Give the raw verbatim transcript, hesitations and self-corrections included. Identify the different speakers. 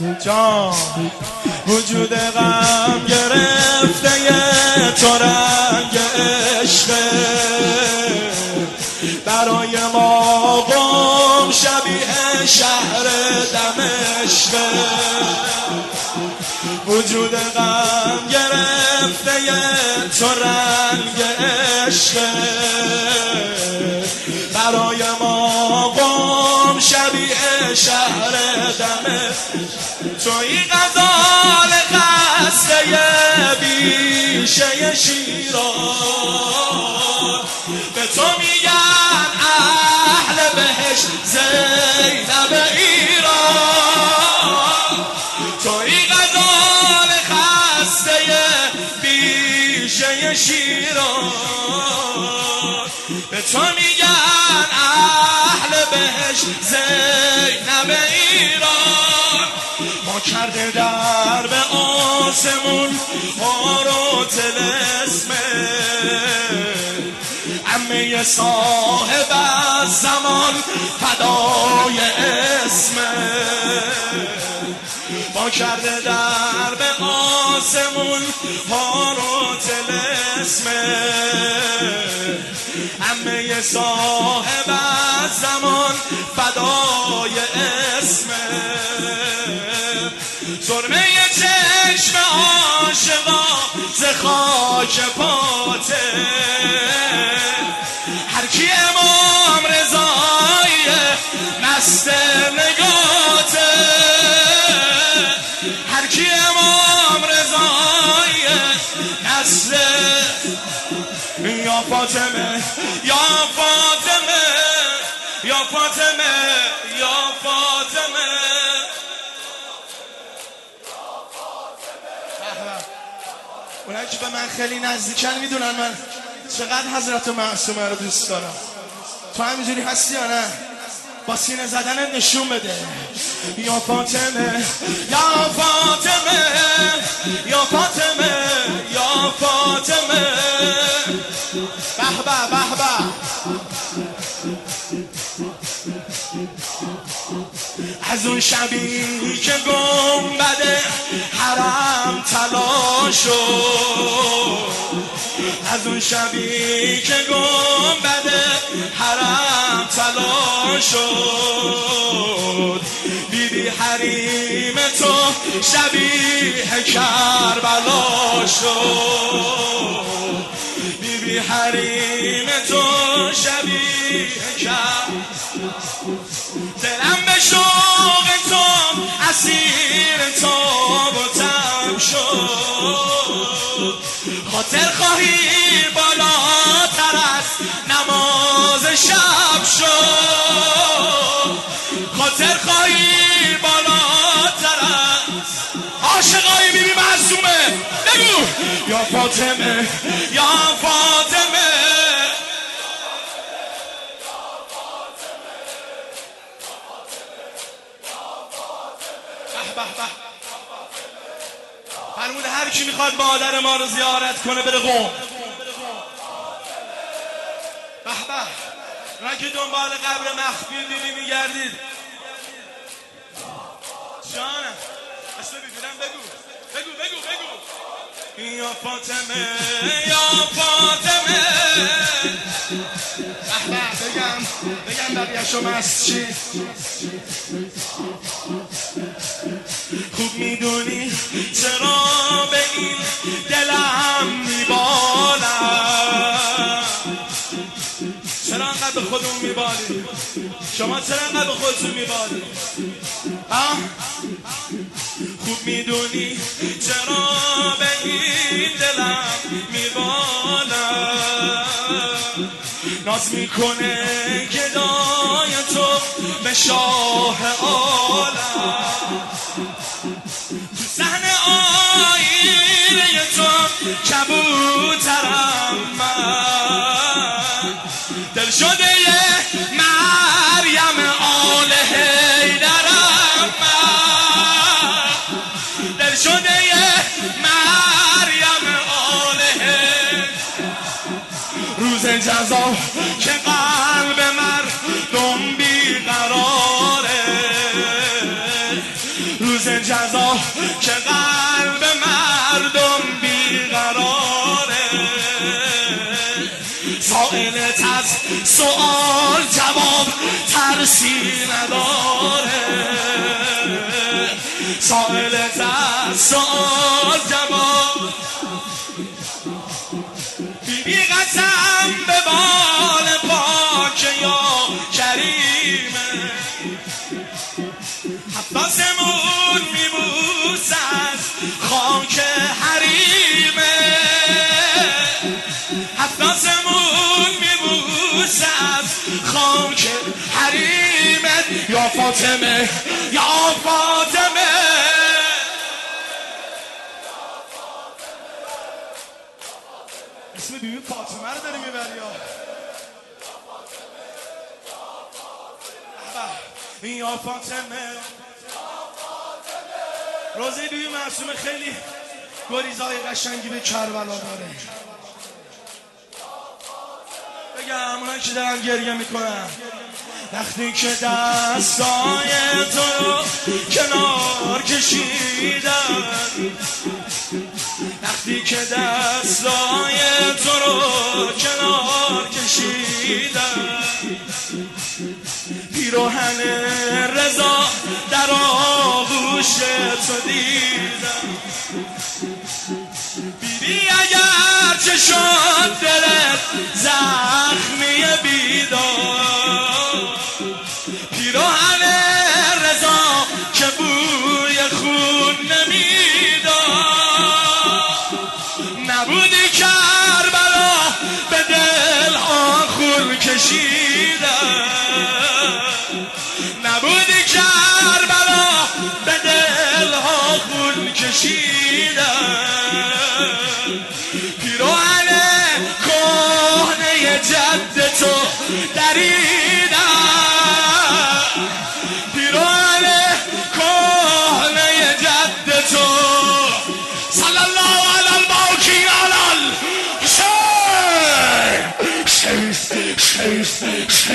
Speaker 1: جان وجود غم گرفته تو رنگ عشقه برای ما قم شبیه شهر دمشقه وجود غم گرفته تو رنگ عشقه برای ما قم شبیه شهر دمشق توی غزال خسته بیشه شیراز به تو میگن اهل بهشت زینب ایران توی غزال خسته بیشه شیراز به تو میگن اهل بهشت زینب ایران ما کرده در به آسمون ما رو تلسمه عمه صاحب از زمان فدای اسمه ما کرده در به آسمون ما رو تلسمه عمه صاحب از زمان فدای اسمه سرمه چشم عاشقا ز خاک پاته هر کی امام رضای مست نگاته هر کی امام رضای مست یا فاطمه یا فاطمه یا فاطمه یا فاطمه اونایی که به من خیلی نزدیکن میدونن من چقدر حضرت معصومه رو دوست دارم. تو همینجوری هستی یا نه؟ با سینه زدنت نشون بده. یا فاطمه یا فاطمه یا فاطمه یا فاطمه به به به به از اون شبی که گنبد حرم طلا شد از اون شبی که گنبد حرم طلا شد بیبی حریم تو شبیه کربلا شد بیبی حریم تو شبیه کربلا دلم به شوق تو اسیر تاب و تب شد خاطر خواهی بالاتر از نماز شب شد خاطر خواهی بالاتر از عاشقای بیبی معصومه بگو یا فاطمه یا فاطمه فرمود هر کی میخواد مادر ما رو زیارت کنه بره قم. به به اونایی که دنبال قبر مخفی بیبی میگردید جانم اسم بیبیرم بگو بگو بگو بگو یا فاطمه یا فاطمه به به بگم بگم بقیه‌شو مست چی خوب میدونی چرا به این دلم میبالم چرا انقدر به خودمون میبالی شما چرا انقدر به خودتون میبالی خوب میدونی چرا به این دلم میبالم ناز میکنه گدای تو به شاه عالم تو صحن آینه تو کبوترم من دل شده مریم آل حیدرم من دل شده مریم آل حیدرم روز جزا که قلب مردم بیقراره روز جزا که قلب مردم بیقراره، سائلت از سؤال جواب ترسی نداره، سائلت از سؤال جواب. بی قسم به بال پاک یا کریمه، عباسمون میبوس از خاک حریمه، عباسمون میبوس از خاک حریمه. یا فاطمه یا فاطمه، اسم بیبی فاطمه رو داری میبری یا یا فاطمه. روزه بیبی معصومه خیلی گریزهای قشنگی به کربلا داره. بگم اونایی که دارن گریه میکنن، وقتی که دستای تو رو کنار کشیدن، وقتی که دستای تو رو کنار کشیدن، پیراهن رضا در آغوش تو دیدم. بیبی اگر چه شد دلت زخمی بیدار، پیراهن رضا که بوی خون نمیداد، نبودی کربلا به دل ها خون کشیدن، نبودی کربلا به دل ها خون کشیدن. پیراهن کهنه جد تو دریدن، پیراهن کهنه جد تو. صلی الله علی الباقی علی الحسین.